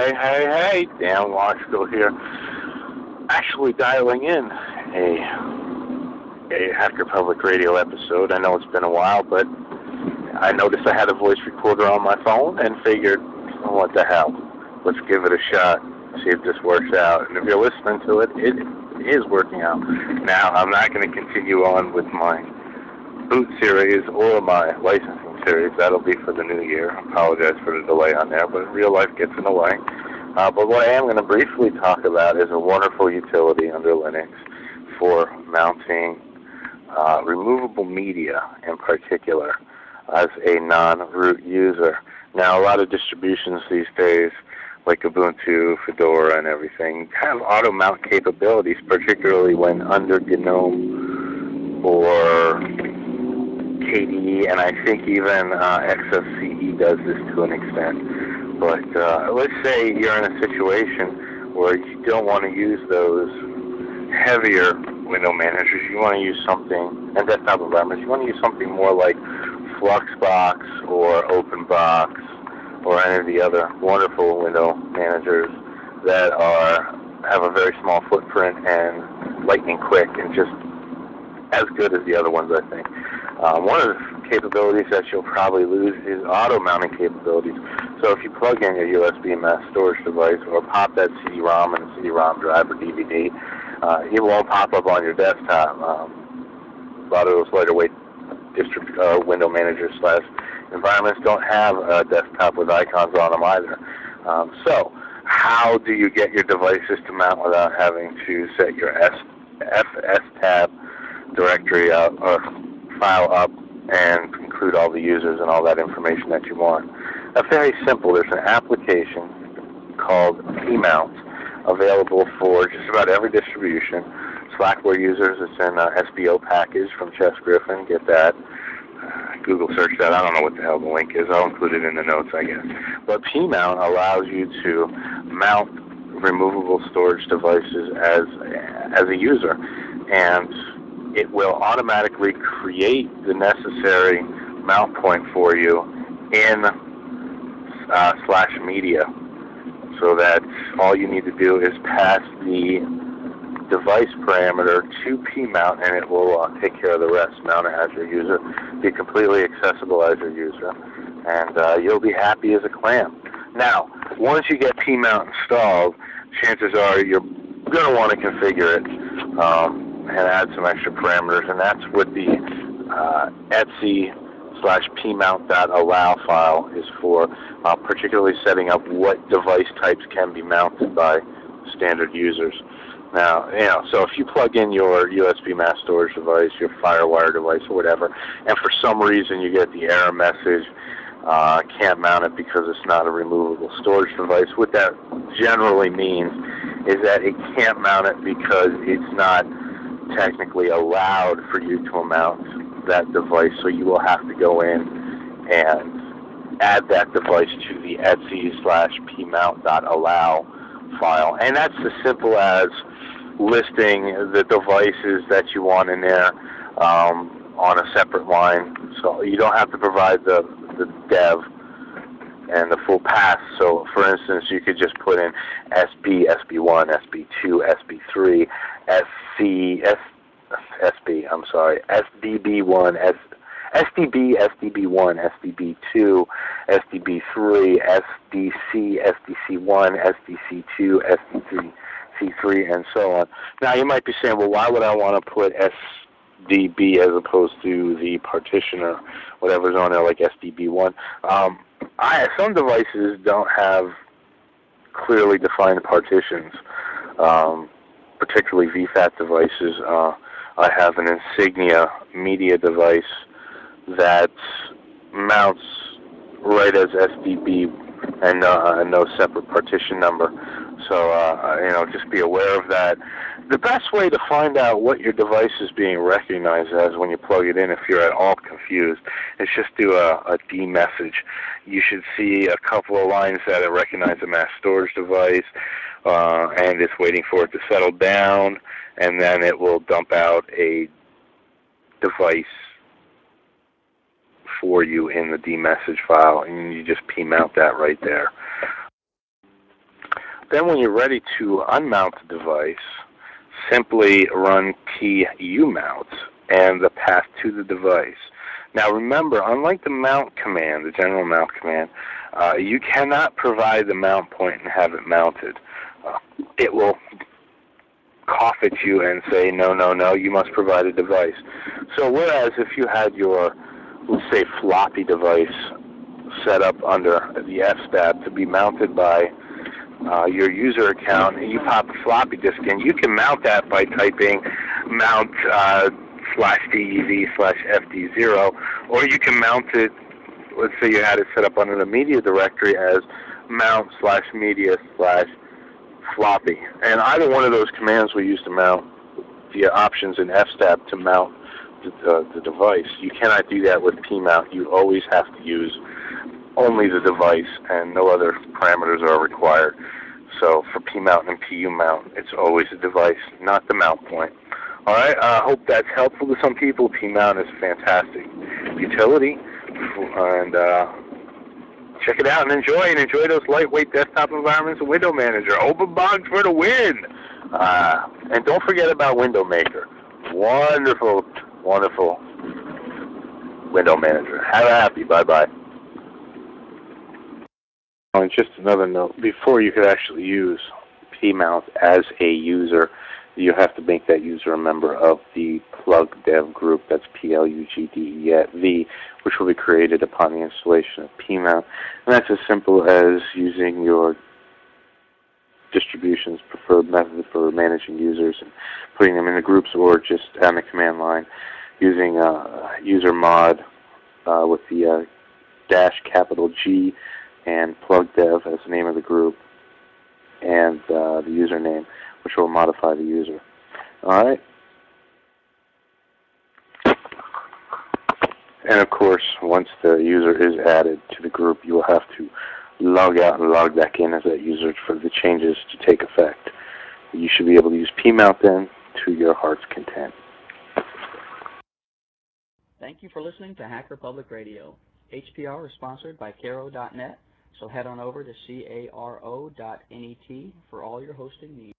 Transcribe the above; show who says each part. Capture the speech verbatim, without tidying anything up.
Speaker 1: Hey, hey, hey, Dan Washgill here. Actually dialing in a a Hacker Public Radio episode. I know it's been a while, but I noticed I had a voice recorder on my phone and figured, oh, what the hell? Let's give it a shot, see if this works out. And if you're listening to it, it is working out. Now, I'm not going to continue on with my boot series or my licensing series. That'll be for the new year. I apologize for the delay on there, but real life gets in the way. Uh, but what I am going to briefly talk about is a wonderful utility under Linux for mounting uh, removable media in particular as a non-root user. Now, a lot of distributions these days, like Ubuntu, Fedora, and everything, have auto-mount capabilities, particularly when under GNOME or K D E, and I think even uh, X F C E does this to an extent. But uh, let's say you're in a situation where you don't want to use those heavier window managers. You want to use something, and desktop environments, you want to use something more like Fluxbox or OpenBox or any of the other wonderful window managers that are have a very small footprint and lightning quick and just as good as the other ones, I think. Um, one of the capabilities that you'll probably lose is auto-mounting capabilities. So if you plug in your U S B mass storage device or pop that C D ROM and C D ROM drive or D V D, uh, it won't pop up on your desktop. Um, a lot of those lighter weight district uh, window managers slash environments don't have a desktop with icons on them either. Um, so how do you get your devices to mount without having to set your S F S tab directory up or file up and include all the users and all that information that you want? Uh, very simple. There's an application called P-Mount available for just about every distribution. Slackware users, it's in uh, S B O package from Chess Griffin. Get that. Uh, Google search that. I don't know what the hell the link is. I'll include it in the notes, I guess. But P-Mount allows you to mount removable storage devices as as a user, and it will automatically create the necessary mount point for you in uh, slash media, so that all you need to do is pass the device parameter to P-Mount, and it will uh, take care of the rest. Mount it as your user, be completely accessible as your user, and uh, you'll be happy as a clam. Now, once you get P-Mount installed, chances are you're going to want to configure it um, and add some extra parameters, and that's what the uh, etc slash pmount.allow file is for, uh, particularly setting up what device types can be mounted by standard users. Now, you know, so if you plug in your U S B mass storage device, your FireWire device, or whatever, and for some reason you get the error message, uh, can't mount it because it's not a removable storage device, what that generally means is that it can't mount it because it's not technically allowed for you to mount that device, so you will have to go in and add that device to the etc slash pmount.allow file. And that's as simple as listing the devices that you want in there um, on a separate line. So you don't have to provide the, the dev and the full path. So, for instance, you could just put in S B, S B one, S B two, S B three, S C, S, SB, I'm sorry, S D B one, S, SDB, S D B one, S D B two, S D B three, S D C, S D C one, S D C two, S D C three, and so on. Now, you might be saying, well, why would I want to put S D B as opposed to the partition or whatever's on there, like S D B one? Um, I, some devices don't have clearly defined partitions, um, particularly V FAT devices. Uh, I have an Insignia media device that mounts right as S D B and uh, no separate partition number. So, uh, you know, just be aware of that. The best way to find out what your device is being recognized as when you plug it in, if you're at all confused, is just do a, a D message. You should see a couple of lines that it recognizes a mass storage device, uh, and it's waiting for it to settle down, and then it will dump out a device for you in the D message file, and you just P-mount that right there. Then when you're ready to unmount the device, simply run P U mount and the path to the device. Now remember, unlike the mount command, the general mount command, uh, you cannot provide the mount point and have it mounted. Uh, it will cough at you and say, no, no, no, you must provide a device. So whereas if you had your, let's say, floppy device set up under the F stab to be mounted by uh, your user account, and you pop a floppy disk in, you can mount that by typing mount uh, slash dev slash fd0, or you can mount it, let's say you had it set up under the media directory as mount slash media slash floppy. And either one of those commands we use to mount via options in F stab to mount the, uh, the device. You cannot do that with P mount. You always have to use only the device, and no other parameters are required. So for P mount and P U mount, it's always the device, not the mount point. All right, I uh, hope that's helpful to some people. P mount is a fantastic utility, and uh, check it out and enjoy, and enjoy those lightweight desktop environments in Window Manager. OpenBox for the win! Uh, and don't forget about Window Maker. Wonderful, wonderful Window Manager. Have a happy. Bye-bye. And just another note, before you could actually use P mount as a user, you have to make that user a member of the Plug Dev group. That's P L U G D E V, which will be created upon the installation of P mount. And that's as simple as using your distribution's preferred method for managing users and putting them in the groups, or just on the command line using uh, user mod uh, with the uh, dash capital G and Plug Dev as the name of the group, and uh, the username, which will modify the user. All right. And of course, once the user is added to the group, you will have to log out and log back in as that user for the changes to take effect. You should be able to use P mount then to your heart's content.
Speaker 2: Thank you for listening to Hacker Public Radio. H P R is sponsored by Caro dot net, so head on over to caro dot net for all your hosting needs.